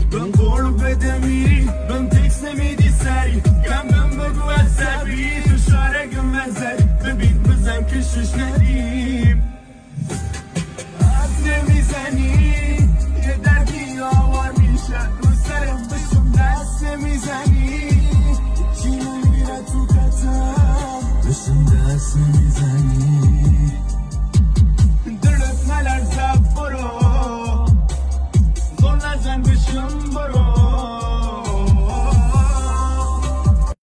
بهم قول بده میری بهم تکس نمیدی سری بهم بگو عصبی تو شارگم نزدی ببین بزن کشش ندیم حرف نمیزنی یه درگی آوار میشه رو سرم بشم دست نمیزنی یکی نمیره تو کتم بشم دست نمیزنی